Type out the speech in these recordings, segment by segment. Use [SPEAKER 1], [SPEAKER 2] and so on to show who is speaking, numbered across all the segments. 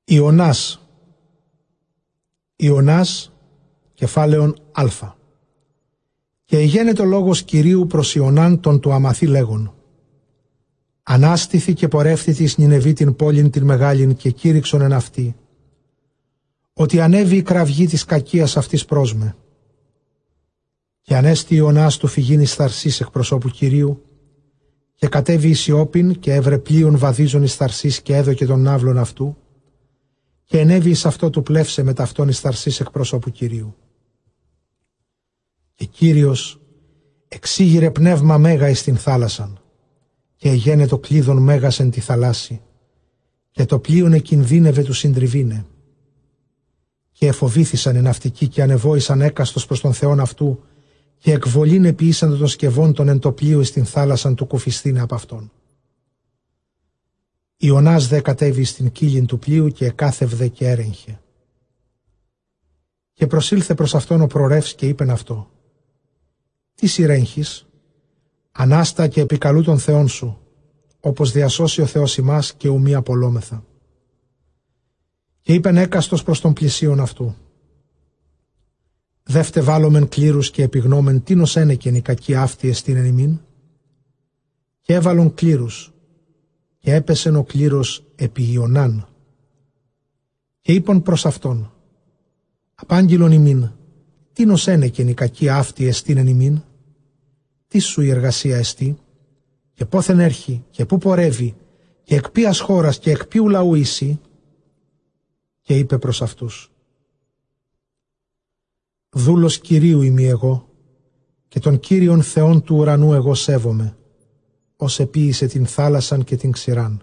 [SPEAKER 1] Ιωνάς. Ιωνάς, κεφάλαιον Α. Και εγένετο λόγος Κυρίου προς Ιωνάν τον του αμαθή λέγον. Ανάστηθη και πορεύθη εις Νινεβή την πόλην την μεγάλην και κήρυξον εν αυτή, ότι ανέβη η κραυγή της κακίας αυτής προς με. Και ανέστη Ιωνάς του φυγήν εις Θαρσής εκ προσώπου Κυρίου, και κατέβη εις Ιώπην και έβρε πλοίον βαδίζον εις Θαρσής και έδωκε τον ναύλον αυτού, και ενέβη εις αυτό του πλεύσε με ταυτόν εις Θαρσής εκ προσώπου Κυρίου. Και Κύριος εξήγηρε πνεύμα μέγα εις την θάλασσαν, και εγένετο κλείδων μέγας εν τη θαλάσσι, και το πλοίον εκινδύνευε του συντριβήνε. Και εφοβήθησαν οι ναυτικοί και ανεβόησαν έκαστος προς τον Θεόν αυτού, και εκβολήν επιήσαν των σκευών των εν το πλοίο εις την θάλασσαν του κουφιστήνε από αυτόν. Ιωνάς δε κατέβη στην κύλιν του πλοίου και εκάθευδε και έρεγχε. Και προσήλθε προς αυτόν ο προρεύς και είπεν αυτό. Τι συρέγχεις? Ανάστα και επικαλού τον Θεόν σου, όπως διασώσει ο Θεός ημάς και ουμή απολόμεθα. Και είπεν έκαστος προς τον πλησίον αυτού. Δεύτε βάλομεν κλήρους και επιγνώμεν τίνος ένεκεν η κακή αυτή εστίν εν ημίν. Και έβαλον κλήρους, και έπεσεν ο κλήρος επί Ιωνάν. Και είπαν προς αυτόν, απάγγειλον ημίν, τίνος ένεκεν η κακή αυτή εστίν εν ημίν. Τι σου η εργασία εστί, και πόθεν έρχει, και πού πορεύει, και εκ ποίας χώρας και εκ ποιου λαού είσαι. Και είπε προς αυτούς, δούλος Κυρίου είμαι εγώ, και τον Κύριον Θεόν του ουρανού εγώ σέβομαι, ως επίησε την θάλασσαν και την ξηράν.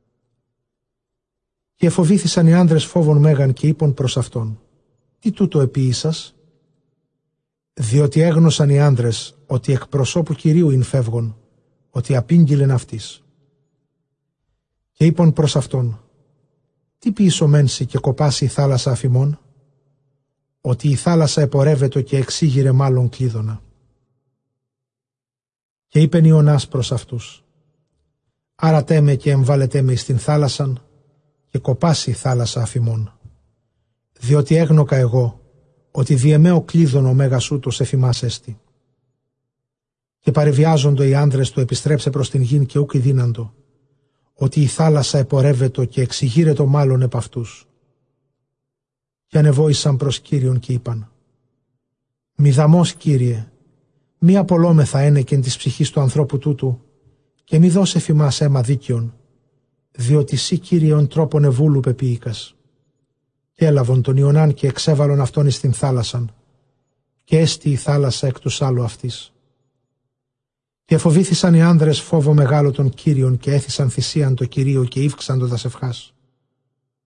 [SPEAKER 1] Και εφοβήθησαν οι άνδρες φόβων μέγαν και είπαν προς αυτόν, τι τούτο επίησας? Διότι έγνωσαν οι άνδρες ότι εκ προσώπου Κυρίου ειν φεύγον, ότι απήγγειλεν αυτής. Και είπαν προς αυτόν, τι ποιησομένσι και κοπάσει η θάλασσα αφημών? Ότι η θάλασσα επορεύεται και εξήγηρε μάλλον κλείδωνα. Και είπεν Ιωνάς προς αυτούς, άρατέ με και εμβάλετέ με εις την θάλασσαν και κοπάσει η θάλασσα αφημών. Διότι έγνοκα εγώ, ότι διεμέω κλείδων ο μέγας ούτως εφημάς έστι. Και παρεβιάζοντο οι άνδρες του επιστρέψε προς την γην και ούκ ειδύναντο, ότι η θάλασσα επορεύεται και εξηγείρετο μάλλον επ' αυτούς. Και ανεβόησαν προς Κύριον και είπαν, μη δαμός Κύριε, μη απολόμεθα ένεκεν της ψυχής του ανθρώπου τούτου, και μη δώσε φημάς αίμα δίκαιον, διότι σύ Κύριον τρόπον ευούλου πεποίηκας. Και έλαβον τον Ιωνάν και εξέβαλον αυτόν εις την θάλασσαν, και έστη η θάλασσα εκ του σάλου αυτής. Και εφοβήθησαν οι άνδρες φόβο μεγάλο των Κύριων και έθισαν θυσίαν το Κυρίο και ύφξαν το τας ευχάς.